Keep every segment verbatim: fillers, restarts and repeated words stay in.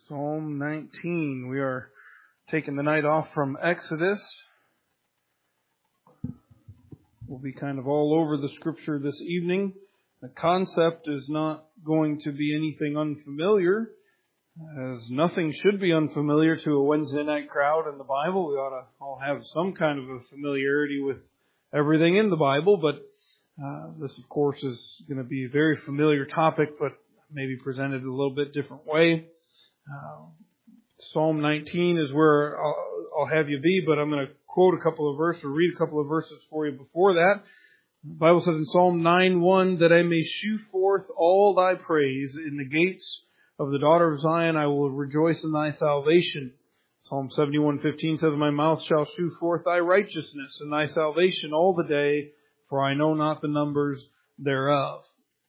Psalm nineteen. We are taking the night off from Exodus. We'll be kind of all over the scripture this evening. The concept is not going to be anything unfamiliar, as nothing should be unfamiliar to a Wednesday night crowd in the Bible. We ought to all have some kind of a familiarity with everything in the Bible, but uh, this, of course, is going to be a very familiar topic, but maybe presented a little bit different way. Uh, Psalm nineteen is where I'll, I'll have you be, but I'm going to quote a couple of verses or read a couple of verses for you before that. The Bible says in Psalm nine one, that I may shew forth all thy praise in the gates of the daughter of Zion. I will rejoice in thy salvation. Psalm seventy-one fifteen says, my mouth shall shew forth thy righteousness and thy salvation all the day, for I know not the numbers thereof.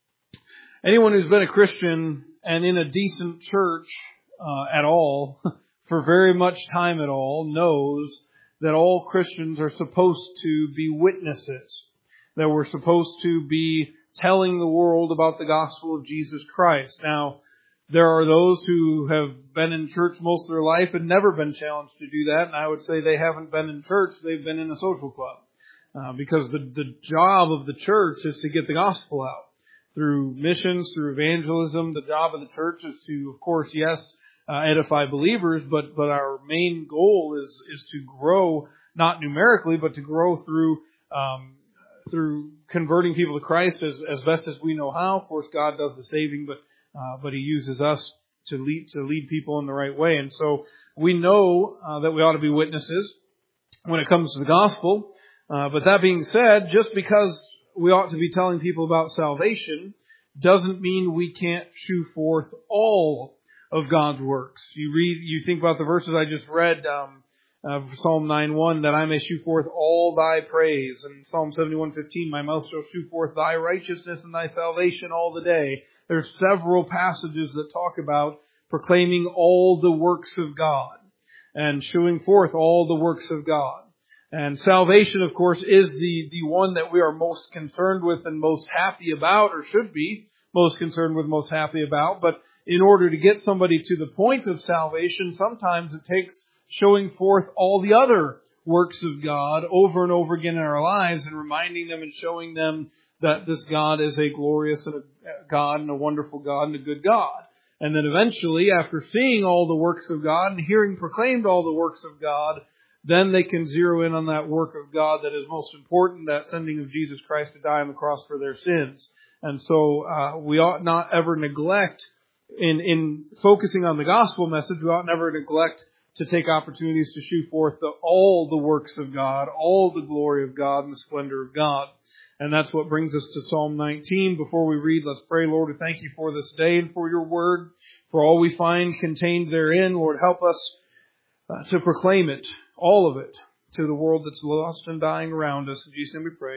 Anyone who's been a Christian and in a decent church uh, at all, for very much time at all, knows that all Christians are supposed to be witnesses. That we're supposed to be telling the world about the gospel of Jesus Christ. Now, there are those who have been in church most of their life and never been challenged to do that. And I would say they haven't been in church, they've been in a social club. Uh, because the, the job of the church is to get the gospel out. Through missions, through evangelism, the job of the church is to, of course, yes, uh, edify believers, but, but our main goal is, is to grow, not numerically, but to grow through, um, through converting people to Christ as, as best as we know how. Of course, God does the saving, but, uh, but He uses us to lead, to lead people in the right way. And so we know, uh, that we ought to be witnesses when it comes to the gospel. Uh, but that being said, just because we ought to be telling people about salvation doesn't mean we can't shew forth all of God's works. You read, you think about the verses I just read, um, uh, Psalm nine one, that I may shew forth all thy praise. And Psalm seventy-one fifteen, my mouth shall shew forth thy righteousness and thy salvation all the day. There's several passages that talk about proclaiming all the works of God and shewing forth all the works of God. And salvation, of course, is the, the one that we are most concerned with and most happy about, or should be most concerned with, most happy about. But in order to get somebody to the point of salvation, sometimes it takes showing forth all the other works of God over and over again in our lives and reminding them and showing them that this God is a glorious and a God and a wonderful God and a good God. And then eventually, after seeing all the works of God and hearing proclaimed all the works of God, then they can zero in on that work of God that is most important, that sending of Jesus Christ to die on the cross for their sins. And so uh, we ought not ever neglect, in, in focusing on the gospel message, we ought never neglect to take opportunities to shew forth the, all the works of God, all the glory of God and the splendor of God. And that's what brings us to Psalm nineteen. Before we read, let's pray. Lord, we thank you for this day and for your word, for all we find contained therein. Lord, help us uh, to proclaim it, all of it, to the world that's lost and dying around us. In Jesus' name we pray.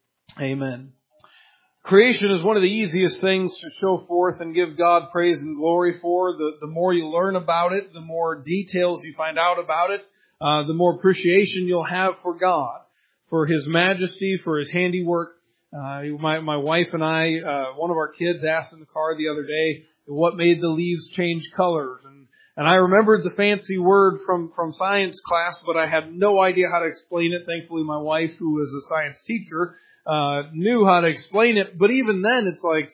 Amen. Creation is one of the easiest things to show forth and give God praise and glory for. The, the more you learn about it, the more details you find out about it, uh, the more appreciation you'll have for God, for His majesty, for His handiwork. Uh, my, my wife and I, uh, one of our kids asked in the car the other day, what made the leaves change colors? And And I remembered the fancy word from, from science class, but I had no idea how to explain it. Thankfully, my wife, who was a science teacher, uh, knew how to explain it. But even then, it's like,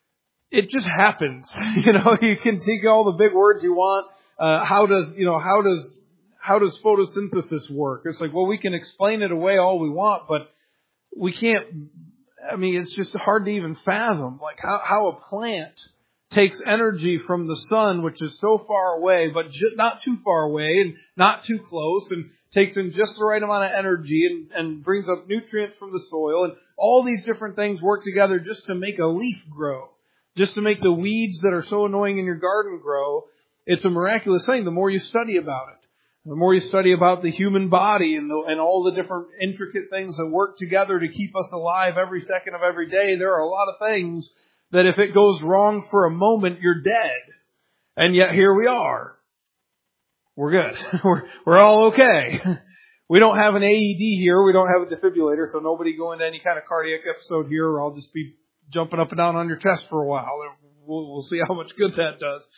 it just happens. You know, you can take all the big words you want. Uh, how does, you know, how does, how does photosynthesis work? It's like, well, we can explain it away all we want, but we can't, I mean, it's just hard to even fathom, like how, how a plant takes energy from the sun, which is so far away, but ju- not too far away and not too close, and takes in just the right amount of energy and, and brings up nutrients from the soil. And all these different things work together just to make a leaf grow, just to make the weeds that are so annoying in your garden grow. It's a miraculous thing the more you study about it. The more you study about the human body and, the, and all the different intricate things that work together to keep us alive every second of every day, there are a lot of things that if it goes wrong for a moment, you're dead. And yet here we are. We're good. We're, we're all okay. We don't have an A E D here. We don't have a defibrillator, so nobody go into any kind of cardiac episode here, or I'll just be jumping up and down on your chest for a while. We'll, we'll see how much good that does.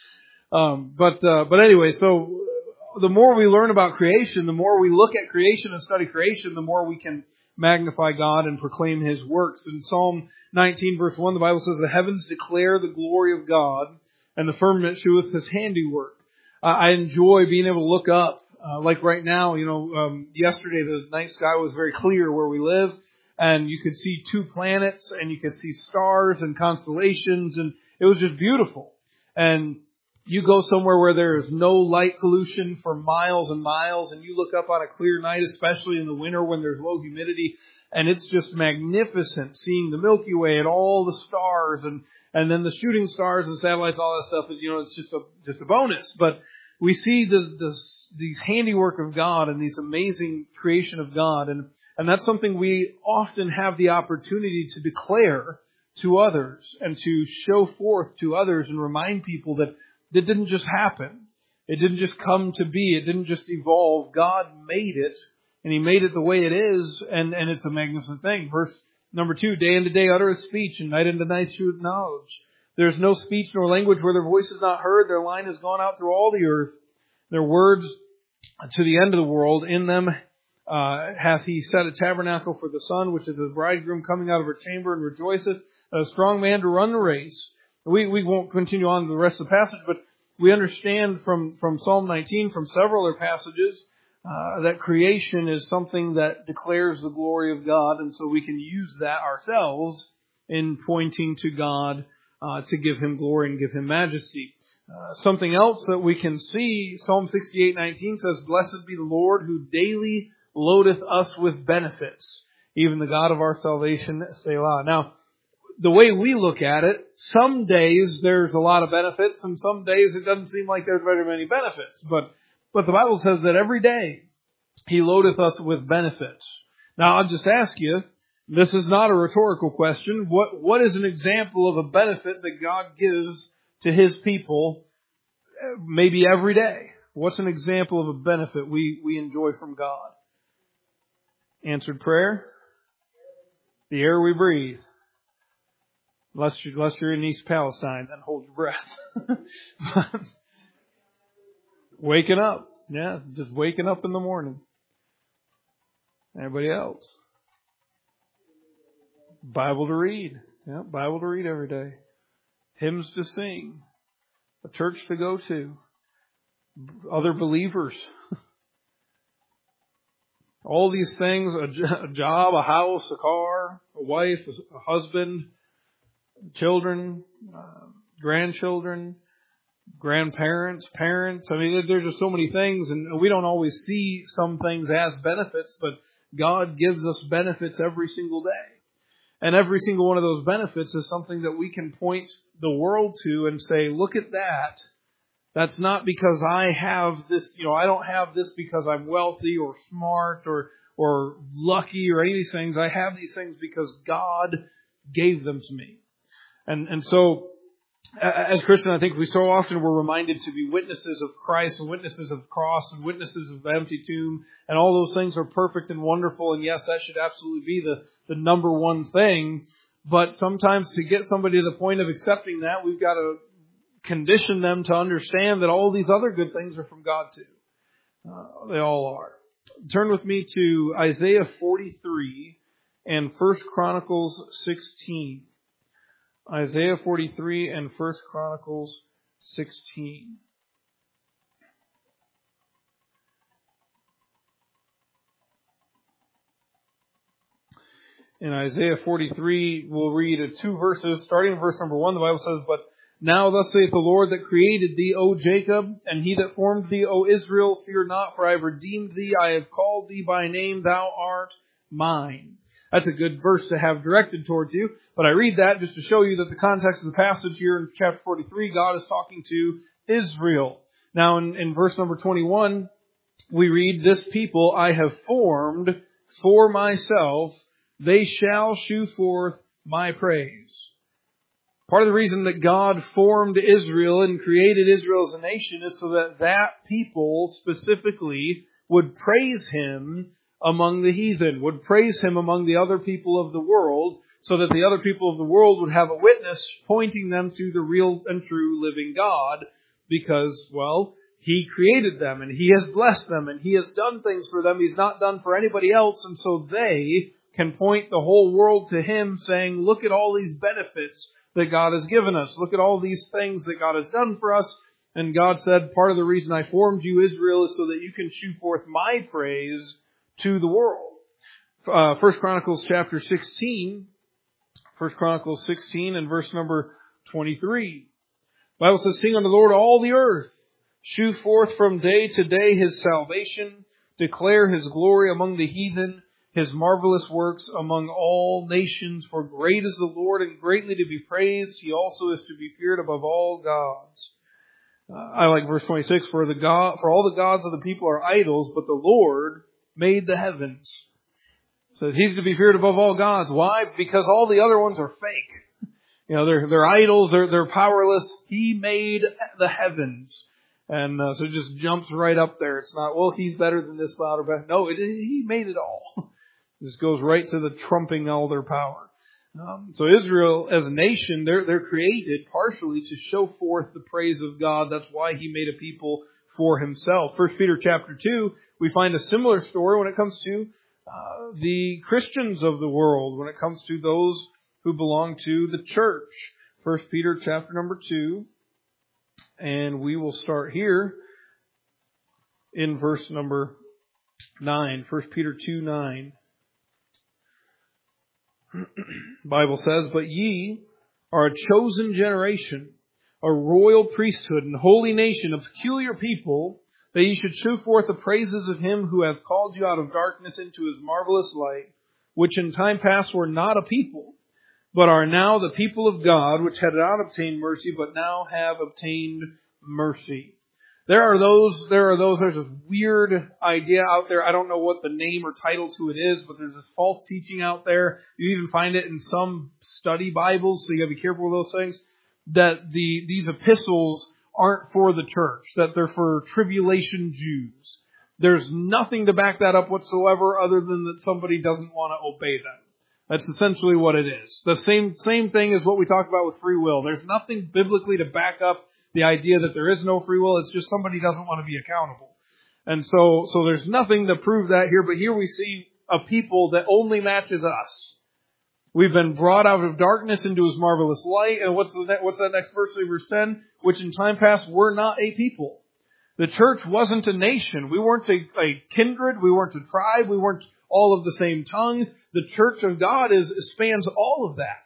Um, but, uh, but anyway, so the more we learn about creation, the more we look at creation and study creation, the more we can magnify God and proclaim His works. In Psalm nineteen verse one, the Bible says, the heavens declare the glory of God, and the firmament sheweth His handiwork. Uh, I enjoy being able to look up, uh, like right now, you know, um, yesterday the night sky was very clear where we live, and you could see two planets, and you could see stars and constellations, and it was just beautiful. And you go somewhere where there is no light pollution for miles and miles, and you look up on a clear night, especially in the winter when there's low humidity, and it's just magnificent seeing the Milky Way and all the stars, and, and then the shooting stars and satellites, all that stuff. You know, it's just a just a bonus. But we see the, the these handiwork of God and these amazing creation of God, and and that's something we often have the opportunity to declare to others and to show forth to others and remind people that It didn't just happen. It didn't just come to be. It didn't just evolve. God made it, and He made it the way it is, and, and it's a magnificent thing. Verse number two, day unto day uttereth speech, and night unto night sheweth knowledge. There is no speech nor language where their voice is not heard. Their line has gone out through all the earth. Their words to the end of the world. In them uh, hath He set a tabernacle for the sun, which is the bridegroom coming out of her chamber, and rejoiceth, a strong man to run the race. We we won't continue on to the rest of the passage, but we understand from, from Psalm nineteen, from several other passages, uh, that creation is something that declares the glory of God, and so we can use that ourselves in pointing to God uh, to give Him glory and give Him majesty. Uh, something else that we can see, Psalm sixty-eight nineteen says, blessed be the Lord who daily loadeth us with benefits, even the God of our salvation, Selah. Now, the way we look at it, some days there's a lot of benefits, and some days it doesn't seem like there's very many benefits. But but the Bible says that every day He loadeth us with benefits. Now, I'll just ask you, this is not a rhetorical question. What what is an example of a benefit that God gives to His people maybe every day? What's an example of a benefit we, we enjoy from God? Answered prayer? The air we breathe. Unless, you, unless you're in East Palestine, then hold your breath. But waking up. Yeah, just waking up in the morning. Anybody else? Bible to read. Yeah, Bible to read every day. Hymns to sing. A church to go to. Other believers. All these things, a, a job, a house, a car, a wife, a husband, children, uh, grandchildren, grandparents, parents. I mean, there's just so many things, and we don't always see some things as benefits, but God gives us benefits every single day. And every single one of those benefits is something that we can point the world to and say, look at that. That's not because I have this, you know, I don't have this because I'm wealthy or smart or, or lucky or any of these things. I have these things because God gave them to me. And and so, as Christians, I think we so often we're reminded to be witnesses of Christ and witnesses of the cross and witnesses of the empty tomb. And all those things are perfect and wonderful. And yes, that should absolutely be the, the number one thing. But sometimes to get somebody to the point of accepting that, we've got to condition them to understand that all these other good things are from God too. Uh, they all are. Turn with me to Isaiah forty-three and First Chronicles sixteen. Isaiah forty-three and First Chronicles sixteen. In Isaiah forty-three, we'll read two verses. Starting in verse number one, the Bible says, but now thus saith the Lord that created thee, O Jacob, and He that formed thee, O Israel, fear not, for I have redeemed thee. I have called thee by name. Thou art mine. That's a good verse to have directed towards you. But I read that just to show you that the context of the passage here in chapter forty-three, God is talking to Israel. Now in, in verse number twenty-one, we read, this people I have formed for myself. They shall shew forth my praise. Part of the reason that God formed Israel and created Israel as a nation is so that that people specifically would praise Him among the heathen, would praise Him among the other people of the world, so that the other people of the world would have a witness pointing them to the real and true living God. because, well, He created them and He has blessed them and He has done things for them He's not done for anybody else. And so they can point the whole world to Him saying, look at all these benefits that God has given us. Look at all these things that God has done for us. And God said, part of the reason I formed you, Israel, is so that you can shew forth my praise to the world. Uh, First Chronicles chapter sixteen. First Chronicles sixteen and verse number twenty-three. The Bible says, sing unto the Lord all the earth. Shew forth from day to day His salvation. Declare His glory among the heathen. His marvelous works among all nations. For great is the Lord and greatly to be praised. He also is to be feared above all gods. Uh, I like verse twenty-six. For the God, for all the gods of the people are idols, but the Lord made the heavens. It says He's to be feared above all gods. Why? Because all the other ones are fake. You know, they're they're idols. They're they're powerless. He made the heavens. And uh, so it just jumps right up there. It's not, well, He's better than this cloud or better. No, it, He made it all. This goes right to the trumping all their power. Um, so Israel as a nation, they're, they're created partially to show forth the praise of God. That's why He made a people for Himself. First Peter chapter two, we find a similar story when it comes to uh, the Christians of the world, when it comes to those who belong to the church. First Peter chapter number two. And we will start here in verse number nine. First Peter two nine. The Bible says, but ye are a chosen generation, a royal priesthood, and holy nation, a peculiar people, that ye should shew forth the praises of Him who hath called you out of darkness into His marvelous light, which in time past were not a people, but are now the people of God, which had not obtained mercy, but now have obtained mercy. There are those, there are those, there's this weird idea out there. I don't know what the name or title to it is, but there's this false teaching out there. You even find it in some study Bibles, so you gotta be careful with those things, that the, these epistles aren't for the church, that they're for tribulation Jews. There's nothing to back that up whatsoever other than that somebody doesn't want to obey them. That's essentially what it is. The same, same thing as what we talked about with free will. There's nothing biblically to back up the idea that there is no free will. It's just somebody doesn't want to be accountable. And so, so there's nothing to prove that here, but here we see a people that only matches us. We've been brought out of darkness into His marvelous light. And what's the, what's that next verse, verse ten? Which in time past were not a people. The church wasn't a nation. We weren't a, a kindred. We weren't a tribe. We weren't all of the same tongue. The church of God is spans all of that.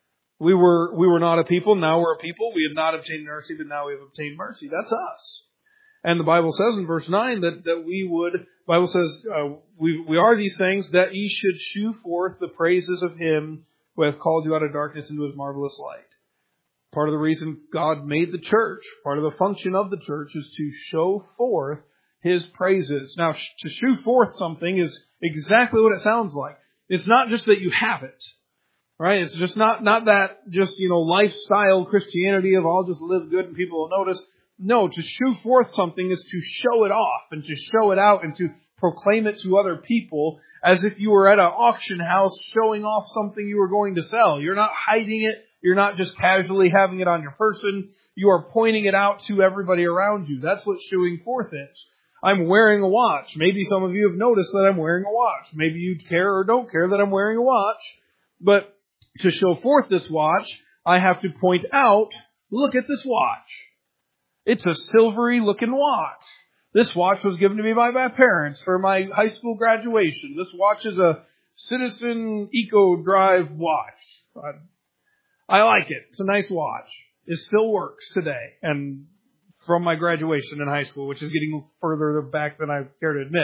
We were we were not a people, now we're a people. We have not obtained mercy, but now we have obtained mercy. That's us. And the Bible says in verse nine that, that we would, the Bible says, uh, we, we are these things, that ye should shew forth the praises of Him who hath called you out of darkness into His marvelous light. Part of the reason God made the church, part of the function of the church is to show forth His praises. Now, to shew forth something is exactly what it sounds like. It's not just that you have it. Right? It's just not, not that just, you know, lifestyle Christianity of I'll just live good and people will notice. No, to shew forth something is to show it off and to show it out and to proclaim it to other people as if you were at an auction house showing off something you were going to sell. You're not hiding it. You're not just casually having it on your person. You are pointing it out to everybody around you. That's what shewing forth is. I'm wearing a watch. Maybe some of you have noticed that I'm wearing a watch. Maybe you care or don't care that I'm wearing a watch. But to show forth this watch, I have to point out, look at this watch. It's a silvery looking watch. This watch was given to me by my parents for my high school graduation. This watch is a Citizen Eco Drive watch. I, I like it. It's a nice watch. It still works today. And from my graduation in high school, which is getting further back than I care to admit.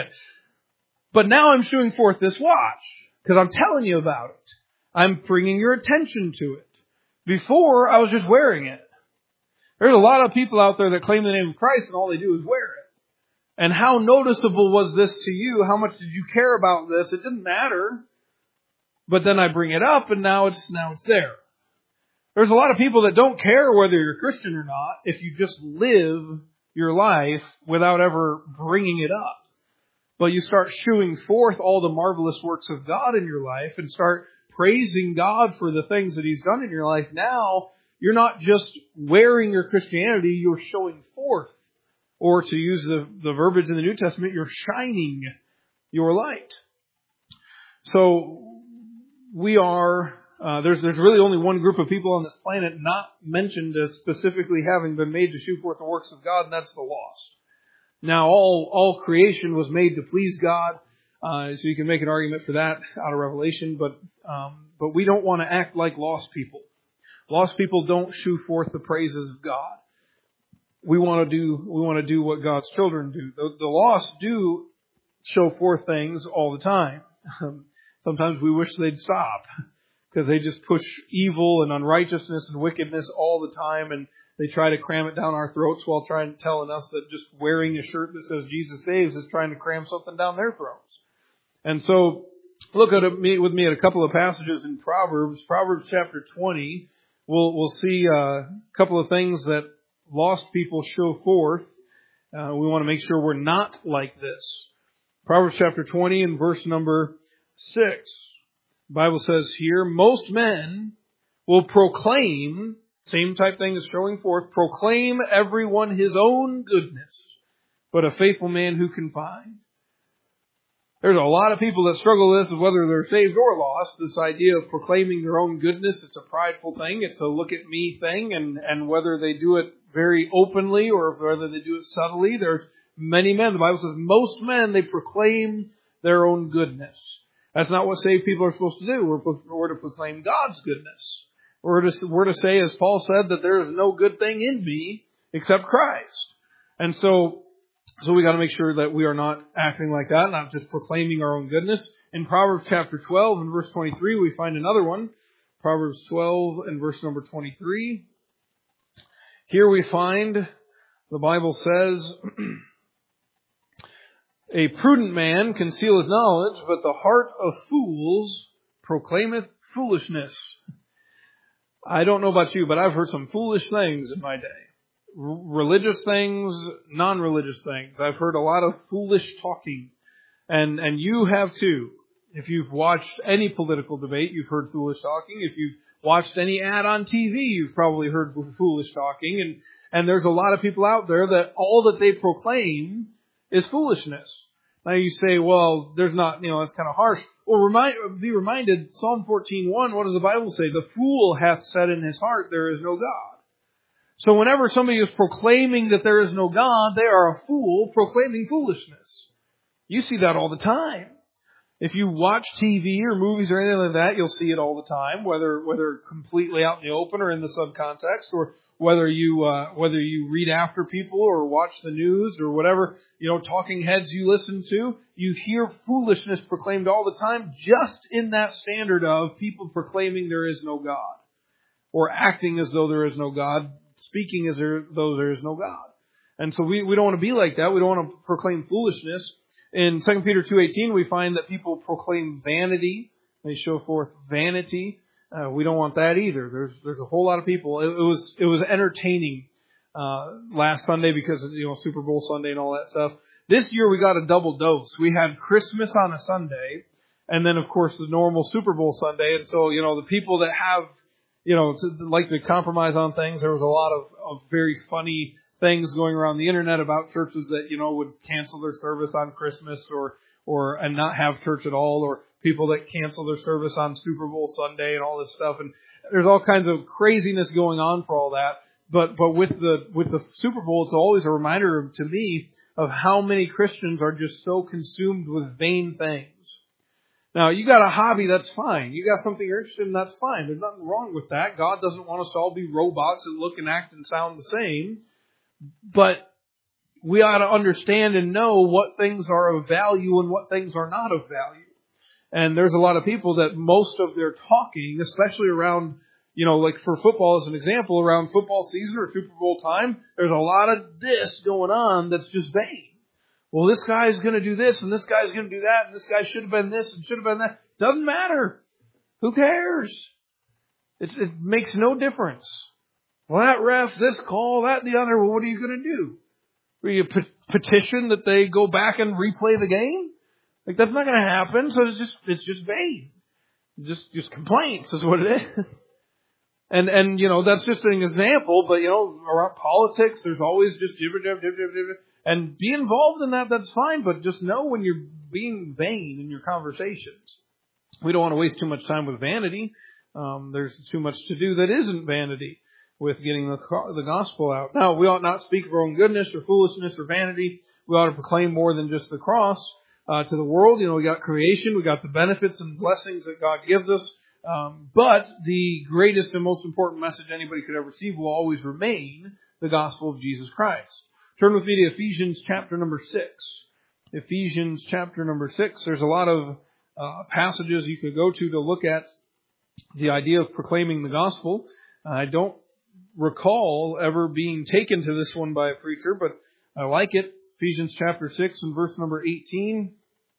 But now I'm showing forth this watch because I'm telling you about it. I'm bringing your attention to it. Before, I was just wearing it. There's a lot of people out there that claim the name of Christ and all they do is wear it. And how noticeable was this to you? How much did you care about this? It didn't matter. But then I bring it up and now it's, now it's there. There's a lot of people that don't care whether you're Christian or not if you just live your life without ever bringing it up. But you start shewing forth all the marvelous works of God in your life and start praising God for the things that He's done in your life. Now you're not just wearing your Christianity, you're showing forth. Or to use the, the verbiage in the New Testament, you're shining your light. So we are, uh, there's, there's really only one group of people on this planet not mentioned as specifically having been made to shew forth the works of God, and that's the lost. Now all, all creation was made to please God, uh, so you can make an argument for that out of Revelation, but, um, but we don't want to act like lost people. Lost people don't shew forth the praises of God. We want to do, we want to do what God's children do. The, the lost do show forth things all the time. Sometimes we wish they'd stop because they just push evil and unrighteousness and wickedness all the time, and they try to cram it down our throats while trying telling us that just wearing a shirt that says Jesus saves is trying to cram something down their throats. And so, look at it with me at a couple of passages in Proverbs. Proverbs chapter twenty. We'll we'll see a couple of things that lost people show forth. Uh, we want to make sure we're not like this. Proverbs chapter twenty and verse number six. The Bible says here, most men will proclaim, same type thing as showing forth, proclaim everyone his own goodness, but a faithful man who can find. There's a lot of people that struggle with this, whether they're saved or lost. This idea of proclaiming their own goodness, it's a prideful thing. It's a look at me thing. And, and whether they do it very openly or whether they do it subtly, there's many men. The Bible says most men, they proclaim their own goodness. That's not what saved people are supposed to do. We're, we're to proclaim God's goodness. We're to, we're to say, as Paul said, that there is no good thing in me except Christ. And so, So we got to make sure that we are not acting like that, not just proclaiming our own goodness. In Proverbs chapter twelve and verse twenty-three, we find another one. Proverbs twelve and verse number twenty-three. Here we find, the Bible says, a prudent man concealeth knowledge, but the heart of fools proclaimeth foolishness. I don't know about you, but I've heard some foolish things in my day. Religious things, non-religious things. I've heard a lot of foolish talking. And, and you have too. If you've watched any political debate, you've heard foolish talking. If you've watched any ad on T V, you've probably heard foolish talking. And, and there's a lot of people out there that all that they proclaim is foolishness. Now you say, well, there's not, you know, that's kind of harsh. Well, remind, be reminded, Psalm fourteen one, what does the Bible say? The fool hath said in his heart, there is no God. So whenever somebody is proclaiming that there is no God, they are a fool proclaiming foolishness. You see that all the time. If you watch T V or movies or anything like that, you'll see it all the time, whether whether completely out in the open or in the subcontext, or whether you uh, whether you read after people or watch the news or whatever, you know, talking heads you listen to, you hear foolishness proclaimed all the time, just in that standard of people proclaiming there is no God, or acting as though there is no God, speaking as though there is no God. And so we, we don't want to be like that. We don't want to proclaim foolishness. In Second Peter two eighteen, we find that people proclaim vanity. They show forth vanity. Uh, we don't want that either. There's there's a whole lot of people. It, it was it was entertaining uh, last Sunday because of, you know, Super Bowl Sunday and all that stuff. This year we got a double dose. We had Christmas on a Sunday, and then of course the normal Super Bowl Sunday. And so, you know, the people that have, you know, to, like to compromise on things. There was a lot of, of very funny things going around the internet about churches that, you know, would cancel their service on Christmas or, or, and not have church at all, or people that cancel their service on Super Bowl Sunday and all this stuff. And there's all kinds of craziness going on for all that. But, but with the, with the Super Bowl, it's always a reminder to me of how many Christians are just so consumed with vain things. Now, you got a hobby, that's fine. You got something you're interested in, that's fine. There's nothing wrong with that. God doesn't want us to all be robots that look and act and sound the same. But we ought to understand and know what things are of value and what things are not of value. And there's a lot of people that most of their talking, especially around, you know, like for football as an example, around football season or Super Bowl time, there's a lot of this going on that's just vain. Well, this guy's going to do this, and this guy's going to do that, and this guy should have been this and should have been that. Doesn't matter. Who cares? It's, it makes no difference. Well, that ref, this call, that, and the other, well, what are you going to do? Will you pe- petition that they go back and replay the game? Like, that's not going to happen, so it's just, it's just vain. Just, just complaints is what it is. And, and, you know, that's just an example, but, you know, around politics, there's always just, and be involved in that, that's fine, but just know when you're being vain in your conversations. We don't want to waste too much time with vanity. Um, there's too much to do that isn't vanity with getting the, the gospel out. Now, we ought not speak of our own goodness or foolishness or vanity. We ought to proclaim more than just the cross uh, to the world. You know, we got creation, we got the benefits and blessings that God gives us. Um, but the greatest and most important message anybody could ever receive will always remain the gospel of Jesus Christ. Turn with me to Ephesians chapter number six. Ephesians chapter number six. There's a lot of uh, passages you could go to to look at the idea of proclaiming the gospel. I don't recall ever being taken to this one by a preacher, but I like it. Ephesians chapter six and verse number eighteen.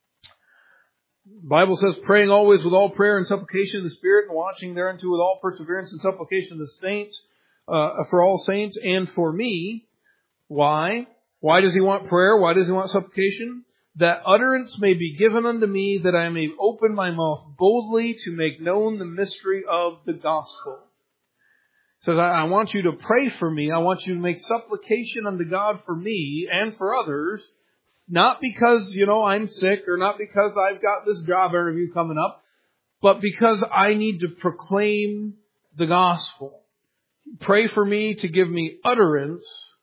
The Bible says, praying always with all prayer and supplication in the Spirit, and watching thereunto with all perseverance and supplication of the saints, uh, for all saints and for me. Why? Why does he want prayer? Why does he want supplication? That utterance may be given unto me, that I may open my mouth boldly to make known the mystery of the gospel. He says, I, I want you to pray for me. I want you to make supplication unto God for me and for others. Not because, you know, I'm sick or not because I've got this job interview coming up, but because I need to proclaim the gospel. Pray for me to give me utterance.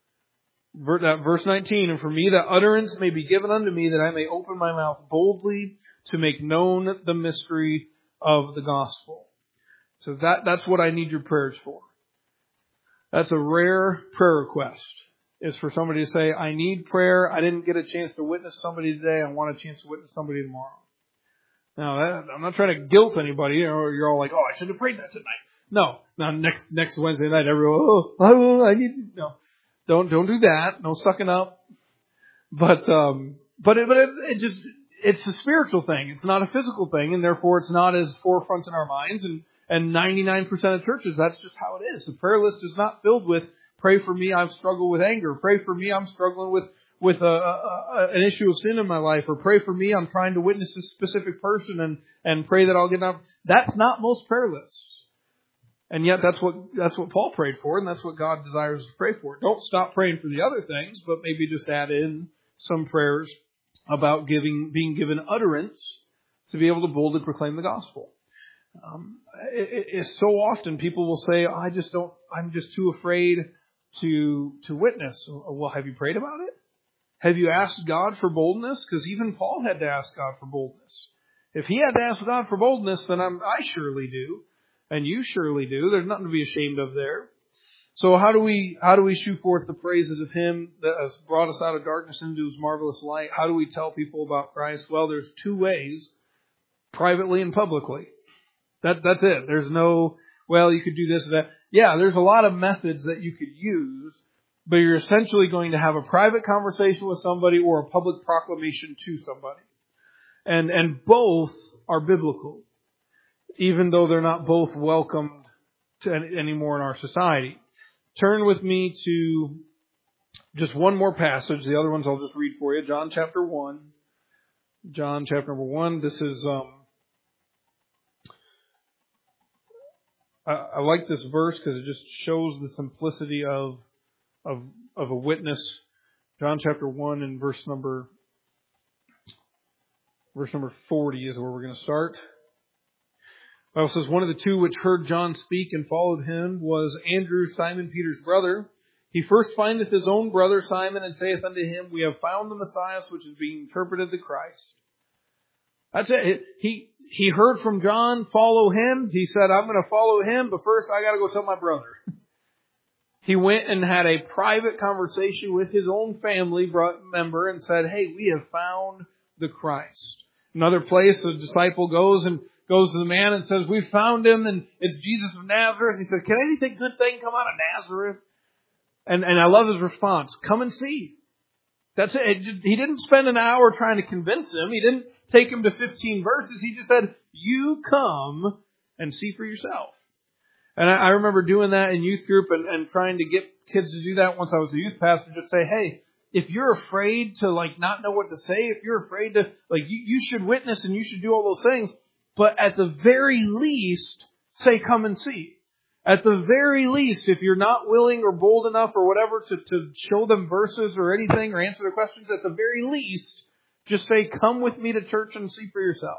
Verse nineteen, and for me that utterance may be given unto me, that I may open my mouth boldly to make known the mystery of the gospel. So that, that's what I need your prayers for. That's a rare prayer request. Is for somebody to say, I need prayer. I didn't get a chance to witness somebody today. I want a chance to witness somebody tomorrow. Now, that, I'm not trying to guilt anybody. You know, you're all like, oh, I should have prayed that tonight. No. Now, next next Wednesday night, everyone, oh, oh I need to. No. Don't don't do that. No sucking up. But um, but it, but it, it just it's a spiritual thing. It's not a physical thing, and therefore it's not as forefront in our minds. And and ninety-nine percent of churches, that's just how it is. The prayer list is not filled with, pray for me, I've struggled with anger. Pray for me, I'm struggling with, with a, a, a, an issue of sin in my life. Or pray for me, I'm trying to witness a specific person and, and pray that I'll get out. That's not most prayer lists. And yet that's what, that's what Paul prayed for, and that's what God desires to pray for. Don't stop praying for the other things, but maybe just add in some prayers about giving, being given utterance to be able to boldly proclaim the gospel. Um, it, it, it's so often people will say, I just don't, I'm just too afraid to to witness. Well, have you prayed about it? Have you asked God for boldness? Because even Paul had to ask God for boldness. If he had to ask God for boldness, then I'm, I surely do, and you surely do. There's nothing to be ashamed of there. So how do we how do we shoot forth the praises of Him that has brought us out of darkness into His marvelous light? How do we tell people about Christ? Well, there's two ways: privately and publicly. That that's it. There's no, well, you could do this or that. Yeah, there's a lot of methods that you could use, but you're essentially going to have a private conversation with somebody or a public proclamation to somebody. And and both are biblical, even though they're not both welcomed to any, anymore in our society. Turn with me to just one more passage. The other ones I'll just read for you. John chapter one. John chapter number one. This is... um. I like this verse because it just shows the simplicity of of of a witness. John chapter one and verse number verse number forty is where we're going to start. The Bible says, one of the two which heard John speak and followed him was Andrew, Simon Peter's brother. He first findeth his own brother Simon and saith unto him, We have found the Messiah, which is being interpreted the Christ. That's it. He He heard from John, follow him. He said, I'm going to follow him, but first I got to go tell my brother. He went and had a private conversation with his own family member and said, hey, we have found the Christ. Another place, a disciple goes and goes to the man and says, we found him, and it's Jesus of Nazareth. He said, can anything good thing come out of Nazareth? And, and I love his response, come and see. That's it. He didn't spend an hour trying to convince him. He didn't take him to fifteen verses. He just said, you come and see for yourself. And I, I remember doing that in youth group and, and trying to get kids to do that once I was a youth pastor. Just say, hey, if you're afraid to like not know what to say, if you're afraid to, like you, you should witness and you should do all those things. But at the very least, say, come and see. At the very least, if you're not willing or bold enough or whatever to, to show them verses or anything or answer their questions, at the very least, just say, come with me to church and see for yourself.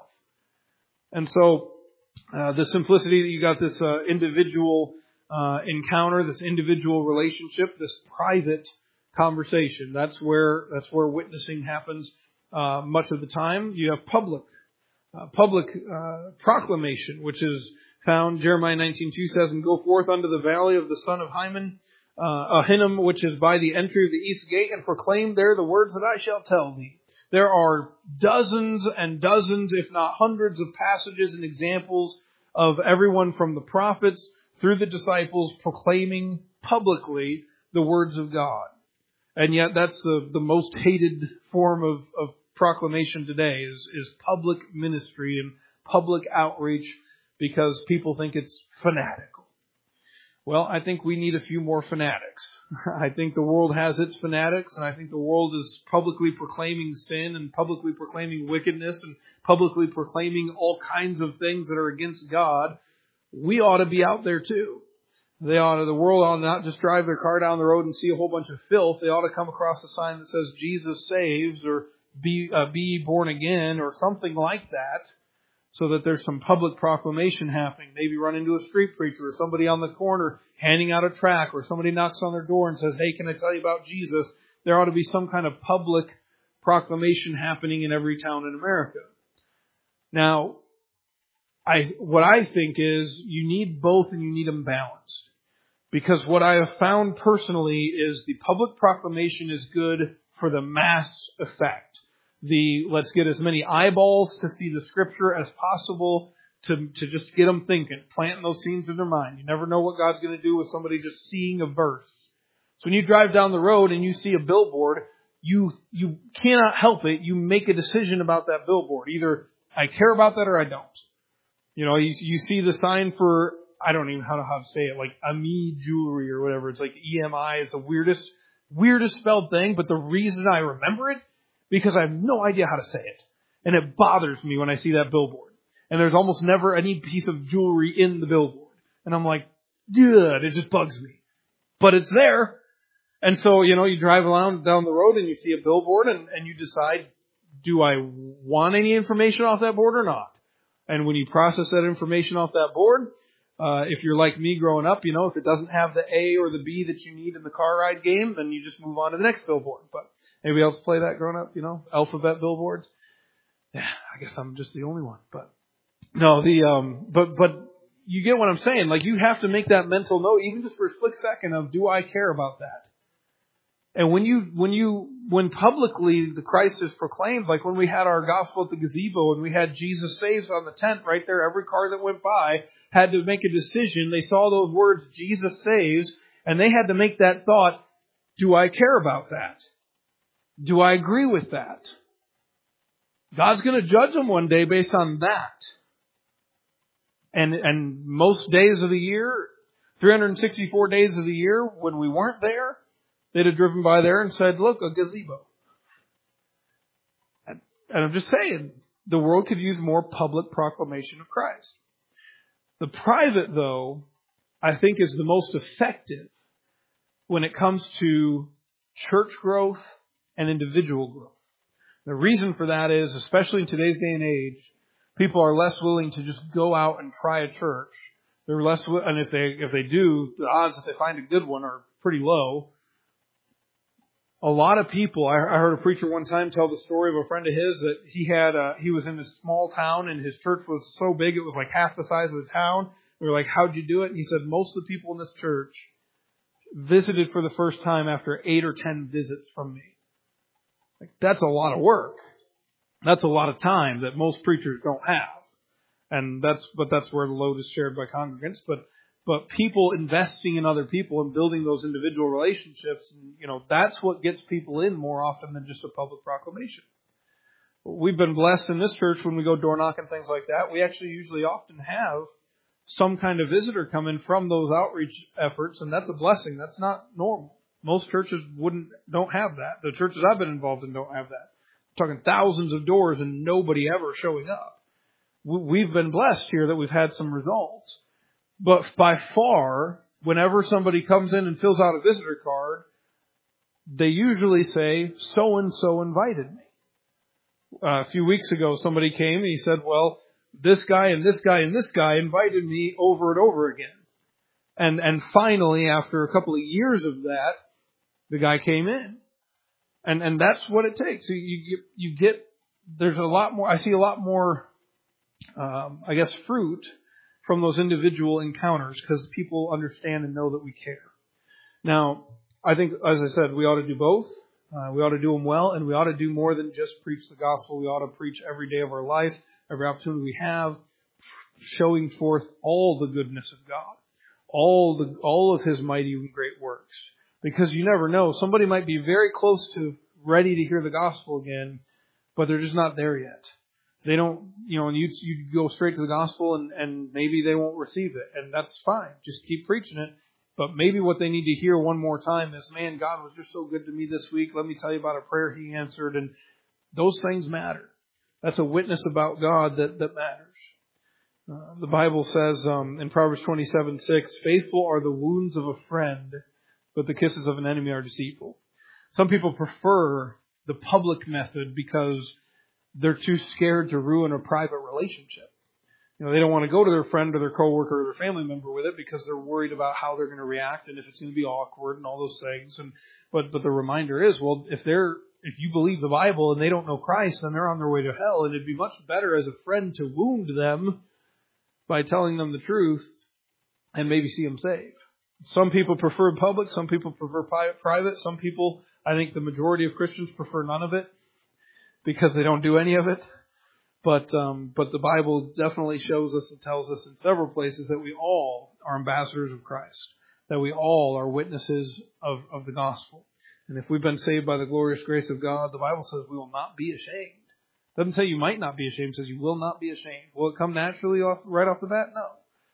And so, uh, the simplicity that you got this uh, individual uh, encounter, this individual relationship, this private conversation. That's where that's where witnessing happens uh, much of the time. You have public uh, public uh, proclamation, which is found. Jeremiah nineteen two says, "And go forth unto the valley of the son of Hinnom, uh, Hinnom, which is by the entry of the east gate, and proclaim there the words that I shall tell thee." There are dozens and dozens, if not hundreds, of passages and examples of everyone from the prophets through the disciples proclaiming publicly the words of God. And yet that's the, the most hated form of, of proclamation today is, is public ministry and public outreach because people think it's fanatical. Well, I think we need a few more fanatics. I think the world has its fanatics, and I think the world is publicly proclaiming sin and publicly proclaiming wickedness and publicly proclaiming all kinds of things that are against God. We ought to be out there too. They ought to, the world ought to not just drive their car down the road and see a whole bunch of filth. They ought to come across a sign that says Jesus saves or be, uh, be born again or something like that, so that there's some public proclamation happening. Maybe run into a street preacher or somebody on the corner handing out a tract, or somebody knocks on their door and says, "Hey, can I tell you about Jesus?" There ought to be some kind of public proclamation happening in every town in America. Now, I, what I think is you need both and you need them balanced. Because what I have found personally is the public proclamation is good for the mass effect. The let's get as many eyeballs to see the Scripture as possible to, to just get them thinking, planting those seeds in their mind. You never know what God's going to do with somebody just seeing a verse. So when you drive down the road and you see a billboard, you you cannot help it. You make a decision about that billboard. Either I care about that or I don't. You know, you, you see the sign for, I don't even know how to, how to say it, like Ami Jewelry or whatever. It's like E M I. It's the weirdest, weirdest spelled thing. But the reason I remember it, because I have no idea how to say it. And it bothers me when I see that billboard. And there's almost never any piece of jewelry in the billboard. And I'm like, dude, it just bugs me. But it's there. And so, you know, you drive around down the road and you see a billboard and, and you decide, do I want any information off that board or not? And when you process that information off that board, uh, if you're like me growing up, you know, if it doesn't have the A or the B that you need in the car ride game, then you just move on to the next billboard. But anybody else play that growing up, you know, alphabet billboards? Yeah, I guess I'm just the only one. But no, the, um, but, but you get what I'm saying. Like, you have to make that mental note, even just for a split second, of, do I care about that? And when you, when you, when publicly the Christ is proclaimed, like when we had our gospel at the gazebo and we had Jesus saves on the tent right there, every car that went by had to make a decision. They saw those words, Jesus saves, and they had to make that thought, do I care about that? Do I agree with that? God's going to judge them one day based on that. And, and most days of the year, three hundred sixty-four days of the year, when we weren't there, they'd have driven by there and said, look, a gazebo. And, and I'm just saying, the world could use more public proclamation of Christ. The private, though, I think is the most effective when it comes to church growth and individual growth. The reason for that is, especially in today's day and age, people are less willing to just go out and try a church. They're less, and if they if they do, the odds that they find a good one are pretty low. A lot of people, I heard a preacher one time tell the story of a friend of his that he had, uh, he was in a small town and his church was so big it was like half the size of the town. We were like, how'd you do it? And he said, most of the people in this church visited for the first time after eight or ten visits from me. Like, that's a lot of work. That's a lot of time that most preachers don't have. And that's, but that's where the load is shared by congregants. But, but people investing in other people and building those individual relationships, you know, that's what gets people in more often than just a public proclamation. We've been blessed in this church when we go door knocking, things like that. We actually usually often have some kind of visitor come in from those outreach efforts, and that's a blessing. That's not normal. Most churches wouldn't, don't have that. The churches I've been involved in don't have that. I'm talking thousands of doors and nobody ever showing up. We've been blessed here that we've had some results. But by far, whenever somebody comes in and fills out a visitor card, they usually say, so-and-so invited me. Uh, a few weeks ago, somebody came and he said, well, this guy and this guy and this guy invited me over and over again. And and finally, after a couple of years of that, the guy came in. And and that's what it takes. You, you, you get, there's a lot more, I see a lot more, um, I guess, fruit from those individual encounters because people understand and know that we care. Now, I think, as I said, we ought to do both. Uh, we ought to do them well, and we ought to do more than just preach the gospel. We ought to preach every day of our life, every opportunity we have, showing forth all the goodness of God, all the all of His mighty and great works. Because you never know, somebody might be very close to ready to hear the gospel again, but they're just not there yet. They don't, you know, and you you go straight to the gospel, and, and maybe they won't receive it, and that's fine. Just keep preaching it. But maybe what they need to hear one more time is, man, God was just so good to me this week. Let me tell you about a prayer He answered. And those things matter. That's a witness about God that, that matters. Uh, the Bible says um, in Proverbs twenty-seven six, faithful are the wounds of a friend, but the kisses of an enemy are deceitful. Some people prefer the public method because they're too scared to ruin a private relationship. You know, they don't want to go to their friend or their coworker or their family member with it because they're worried about how they're going to react and if it's going to be awkward and all those things. And but but the reminder is, well, if they're if you believe the Bible and they don't know Christ, then they're on their way to hell. And it'd be much better as a friend to wound them by telling them the truth and maybe see them saved. Some people prefer public, some people prefer private, some people, I think the majority of Christians prefer none of it because they don't do any of it. But um, but the Bible definitely shows us and tells us in several places that we all are ambassadors of Christ, that we all are witnesses of, of the gospel. And if we've been saved by the glorious grace of God, the Bible says we will not be ashamed. It doesn't say you might not be ashamed, it says you will not be ashamed. Will it come naturally off right off the bat? No.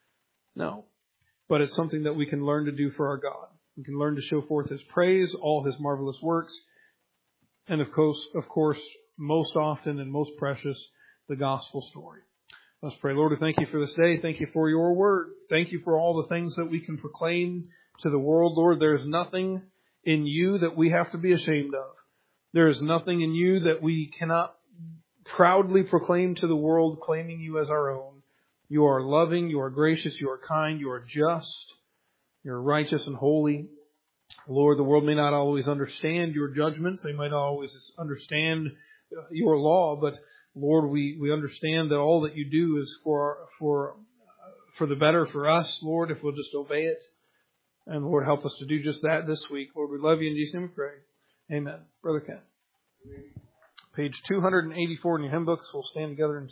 No. But it's something that we can learn to do for our God. We can learn to show forth His praise, all His marvelous works, and of course, of course, most often and most precious, the gospel story. Let's pray. Lord, we thank You for this day. Thank You for Your word. Thank You for all the things that we can proclaim to the world. Lord, there is nothing in You that we have to be ashamed of. There is nothing in You that we cannot proudly proclaim to the world, claiming You as our own. You are loving, You are gracious, You are kind, You are just, You're righteous and holy. Lord, the world may not always understand Your judgments. They might not always understand Your law, but Lord, we, we understand that all that You do is for for for the better for us, Lord, if we'll just obey it. And Lord, help us to do just that this week. Lord, we love You. In Jesus' name we pray. Amen. Brother Ken. Page two eighty-four in your hymn books. We'll stand together and